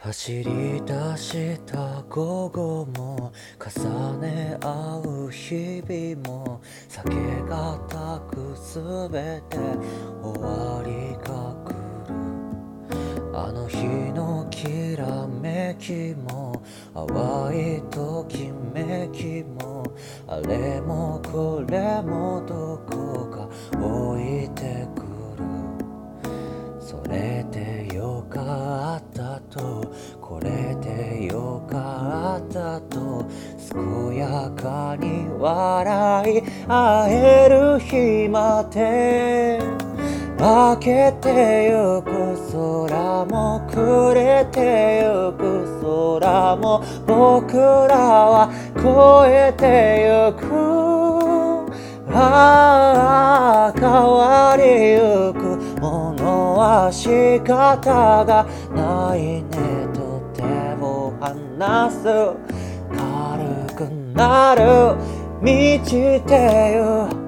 走り出した午後も重ね合う日々も酒がたくすべて終わりが来る。あの日のきらめきも淡いときめきもあれもこれもどこか置いてくる。それでよかったとこれでよかったと健やかに笑い合える日まで明けてゆく空も暮れてゆく空も僕らは越えてゆく。ああ変わりゆくものは仕方がないねと手を離す。軽くなる満ちてゆ